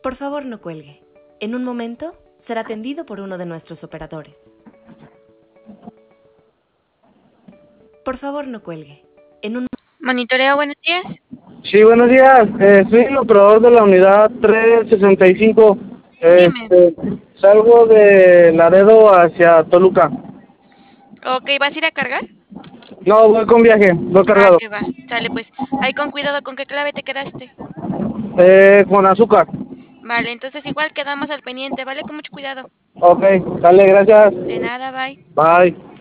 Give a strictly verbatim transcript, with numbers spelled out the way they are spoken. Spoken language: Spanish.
Por favor, no cuelgue. En un momento será atendido por uno de nuestros operadores. Por favor, no cuelgue. En un Monitoreo, buenos días. Sí, buenos días. Eh, soy el operador de la unidad trescientos sesenta y cinco. Dime. Este, salgo de Laredo hacia Toluca. Ok, ¿vas a ir a cargar? No, voy con viaje, voy Ah, cargado. que va. Sale, pues. Ahí con cuidado, ¿con qué clave te quedaste? Eh, con azúcar. Vale, entonces igual quedamos al pendiente, ¿vale? Con mucho cuidado. Ok, dale, gracias. De nada, bye. Bye.